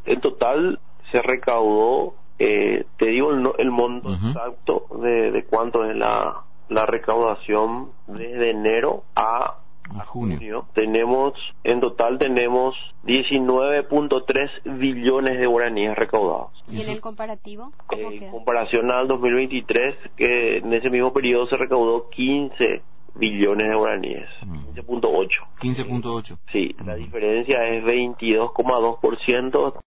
En total se recaudó, te digo el monto exacto de cuánto es la recaudación desde enero a junio. En total tenemos 19.3 billones de guaraníes recaudados. ¿Y en el comparativo? En comparación al 2023, que en ese mismo periodo se recaudó 15 billones de guaraníes, 15.8. 15.8. Sí, la diferencia es 22,2%.